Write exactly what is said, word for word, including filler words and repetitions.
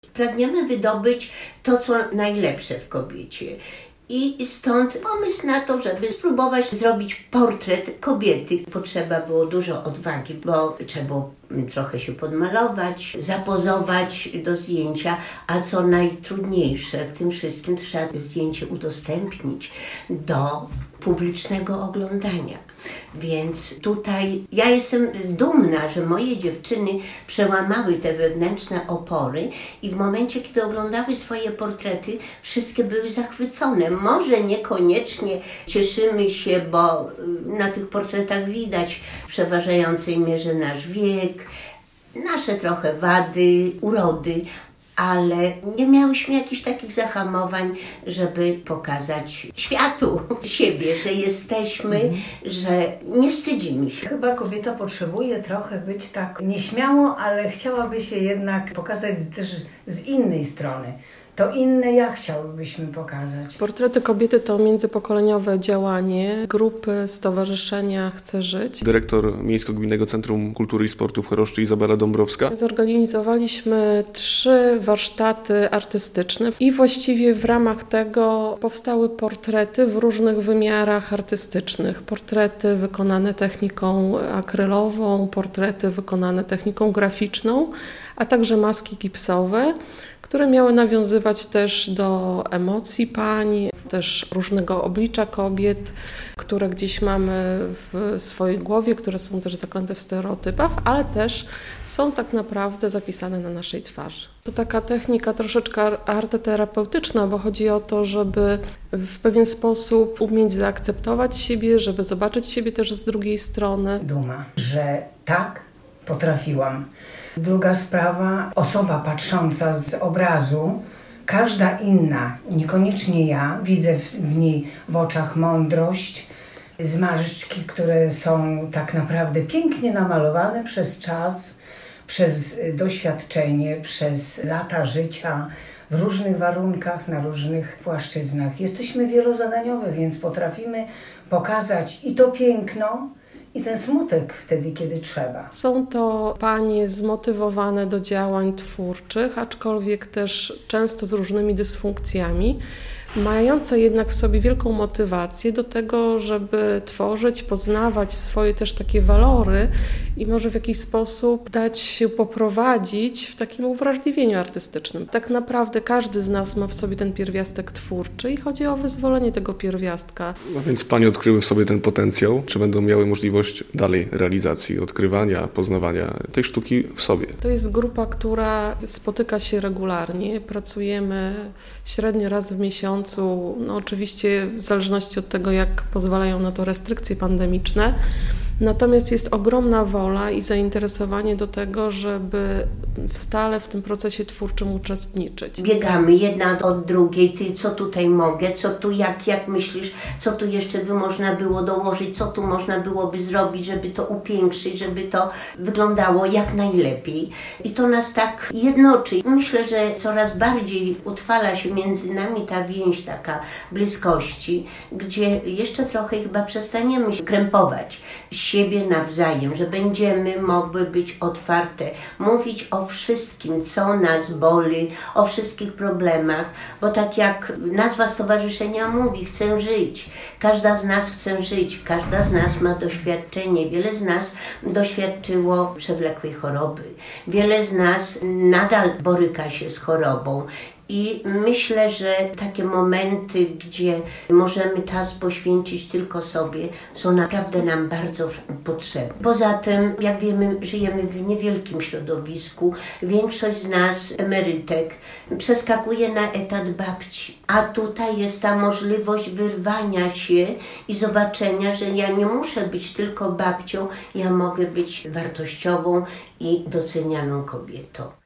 Pragniemy wydobyć to, co najlepsze w kobiecie. I stąd pomysł na to, żeby spróbować zrobić portret kobiety. Potrzeba było dużo odwagi, bo trzeba było trochę się podmalować, zapozować do zdjęcia, a co najtrudniejsze w tym wszystkim, trzeba zdjęcie udostępnić do publicznego oglądania. Więc tutaj ja jestem dumna, że moje dziewczyny przełamały te wewnętrzne opory i w momencie, kiedy oglądały swoje portrety, wszystkie były zachwycone. Może niekoniecznie cieszymy się, bo na tych portretach widać w przeważającej mierze nasz wiek, nasze trochę wady, urody, ale nie miałyśmy jakichś takich zahamowań, żeby pokazać światu siebie, że jesteśmy, mm. że nie wstydzimy się. Chyba kobieta potrzebuje trochę być tak nieśmiało, ale chciałaby się jednak pokazać też z innej strony. To inne ja chciałybyśmy pokazać. Portrety kobiety to międzypokoleniowe działanie grupy Stowarzyszenia Chcę Żyć. Dyrektor Miejsko-Gminnego Centrum Kultury i Sportu w Choroszczy Izabela Dąbrowska. Zorganizowaliśmy trzy warsztaty artystyczne i właściwie w ramach tego powstały portrety w różnych wymiarach artystycznych. Portrety wykonane techniką akrylową, portrety wykonane techniką graficzną, a także maski gipsowe, które miały nawiązywać też do emocji pań, też różnego oblicza kobiet, które gdzieś mamy w swojej głowie, które są też zaklęte w stereotypach, ale też są tak naprawdę zapisane na naszej twarzy. To taka technika troszeczkę arteterapeutyczna, bo chodzi o to, żeby w pewien sposób umieć zaakceptować siebie, żeby zobaczyć siebie też z drugiej strony. Duma, że tak potrafiłam. Druga sprawa, osoba patrząca z obrazu, każda inna, niekoniecznie ja, widzę w, w niej w oczach mądrość, zmarszczki, które są tak naprawdę pięknie namalowane przez czas, przez doświadczenie, przez lata życia w różnych warunkach, na różnych płaszczyznach. Jesteśmy wielozadaniowe, więc potrafimy pokazać i to piękno, i ten smutek wtedy, kiedy trzeba. Są to panie zmotywowane do działań twórczych, aczkolwiek też często z różnymi dysfunkcjami, mające jednak w sobie wielką motywację do tego, żeby tworzyć, poznawać swoje też takie walory i może w jakiś sposób dać się poprowadzić w takim uwrażliwieniu artystycznym. Tak naprawdę każdy z nas ma w sobie ten pierwiastek twórczy i chodzi o wyzwolenie tego pierwiastka. No więc panie odkryły w sobie ten potencjał, czy będą miały możliwość dalej realizacji, odkrywania, poznawania tej sztuki w sobie? To jest grupa, która spotyka się regularnie, pracujemy średnio raz w miesiącu. No oczywiście w zależności od tego, jak pozwalają na to restrykcje pandemiczne. Natomiast jest ogromna wola i zainteresowanie do tego, żeby stale w tym procesie twórczym uczestniczyć. Biegamy jedna od drugiej, ty co tutaj mogę, co tu, jak, jak myślisz, co tu jeszcze by można było dołożyć, co tu można byłoby zrobić, żeby to upiększyć, żeby to wyglądało jak najlepiej. I to nas tak jednoczy. Myślę, że coraz bardziej utrwala się między nami ta więź taka bliskości, gdzie jeszcze trochę chyba przestaniemy się krępować siebie nawzajem, że będziemy mogły być otwarte, mówić o wszystkim, co nas boli, o wszystkich problemach, bo tak jak nazwa stowarzyszenia mówi, chcę żyć. Każda z nas chce żyć, każda z nas ma doświadczenie, wiele z nas doświadczyło przewlekłej choroby, wiele z nas nadal boryka się z chorobą. I myślę, że takie momenty, gdzie możemy czas poświęcić tylko sobie, są naprawdę nam bardzo potrzebne. Poza tym, jak wiemy, żyjemy w niewielkim środowisku. Większość z nas, emerytek, przeskakuje na etat babci. A tutaj jest ta możliwość wyrwania się i zobaczenia, że ja nie muszę być tylko babcią, ja mogę być wartościową i docenianą kobietą.